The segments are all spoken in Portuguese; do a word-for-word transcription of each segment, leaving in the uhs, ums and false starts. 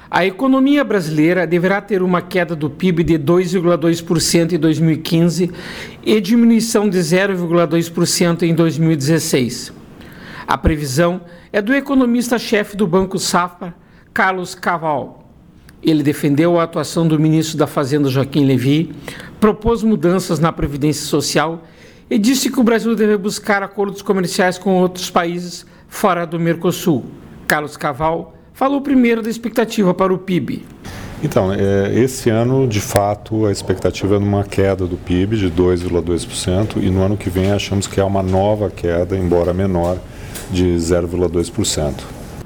A economia brasileira deverá ter uma queda do P I B de dois vírgula dois por cento em dois mil e quinze e diminuição de zero vírgula dois por cento em dois mil e dezesseis. A previsão é do economista-chefe do Banco Safra, Carlos Caval. Ele defendeu a atuação do ministro da Fazenda, Joaquim Levy, propôs mudanças na Previdência Social e disse que o Brasil deve buscar acordos comerciais com outros países fora do Mercosul. Carlos Caval falou primeiro da expectativa para o P I B. Então, esse ano, de fato, a expectativa é numa queda do P I B de dois vírgula dois por cento e no ano que vem achamos que há uma nova queda, embora menor, de zero vírgula dois por cento.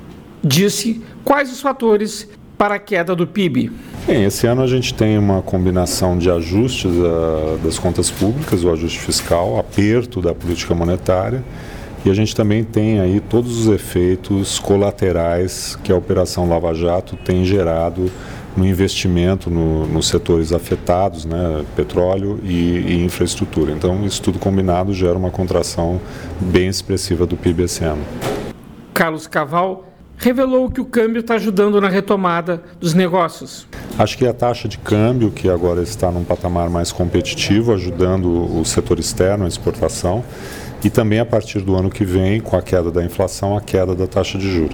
Disse quais os fatores para a queda do P I B. Bem, esse ano a gente tem uma combinação de ajustes a, das contas públicas, o ajuste fiscal, aperto da política monetária, e a gente também tem aí todos os efeitos colaterais que a Operação Lava Jato tem gerado no investimento no, nos setores afetados, né, petróleo e, e infraestrutura. Então, isso tudo combinado gera uma contração bem expressiva do P I B esse ano. Carlos Caval revelou que o câmbio está ajudando na retomada dos negócios. Acho que a taxa de câmbio, que agora está num patamar mais competitivo, ajudando o setor externo, a exportação, e também a partir do ano que vem, com a queda da inflação, a queda da taxa de juros.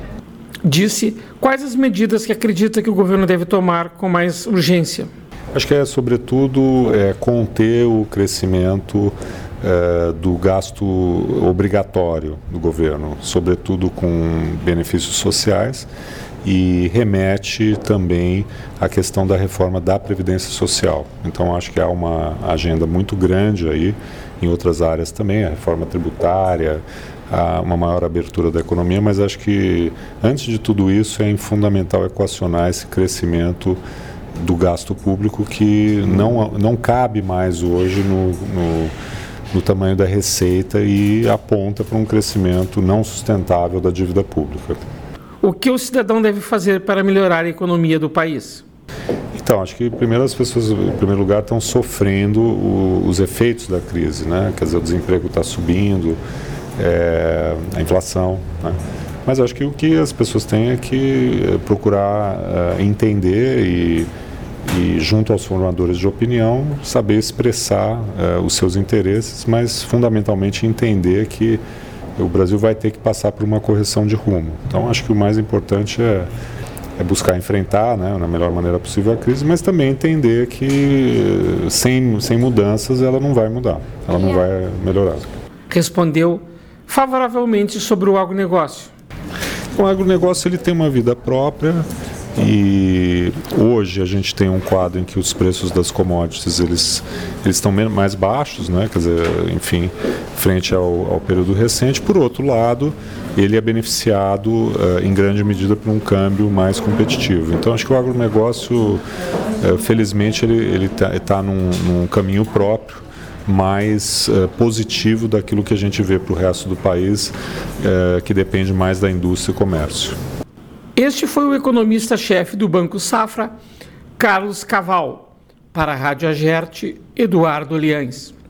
Disse quais as medidas que acredita que o governo deve tomar com mais urgência. Acho que é, sobretudo, é, conter o crescimento é, do gasto obrigatório do governo, sobretudo com benefícios sociais, e remete também à questão da reforma da Previdência Social. Então, acho que há uma agenda muito grande aí, em outras áreas também, a reforma tributária, há uma maior abertura da economia, mas acho que, antes de tudo isso, é fundamental equacionar esse crescimento do gasto público que não, não cabe mais hoje no, no, no tamanho da receita e aponta para um crescimento não sustentável da dívida pública. O que o cidadão deve fazer para melhorar a economia do país? Então, acho que primeiro as pessoas, em primeiro lugar, estão sofrendo o, os efeitos da crise, né? Quer dizer, o desemprego está subindo, é, a inflação, né? Mas acho que o que as pessoas têm é que procurar uh, entender e, e, junto aos formadores de opinião, saber expressar uh, os seus interesses, mas fundamentalmente entender que o Brasil vai ter que passar por uma correção de rumo. Então, acho que o mais importante é é buscar enfrentar, né, na melhor maneira possível a crise, mas também entender que sem, sem mudanças ela não vai mudar, ela não vai melhorar. Respondeu favoravelmente sobre o agronegócio. O agronegócio ele tem uma vida própria e hoje a gente tem um quadro em que os preços das commodities eles, eles estão mais baixos, né, quer dizer, enfim, frente ao, ao período recente. Por outro lado, ele é beneficiado uh, em grande medida por um câmbio mais competitivo. Então, acho que o agronegócio, uh, felizmente, ele está tá num, num caminho próprio, mais uh, positivo daquilo que a gente vê para o resto do país, uh, que depende mais da indústria e comércio. Este foi o economista-chefe do Banco Safra, Carlos Caval. Para a Rádio Agerte, Eduardo Liães.